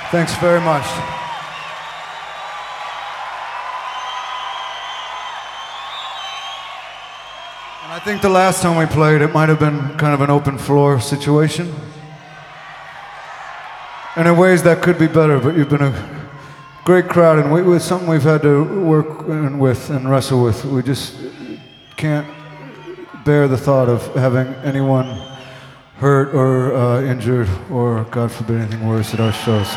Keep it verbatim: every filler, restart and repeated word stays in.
Thanks very much. And I think the last time we played, it might have been kind of an open floor situation. And in ways that could be better, but you've been a great crowd, and we, it's something we've had to work in with and wrestle with. We just can't bear the thought of having anyone hurt or uh, injured or, God forbid, anything worse at our show. So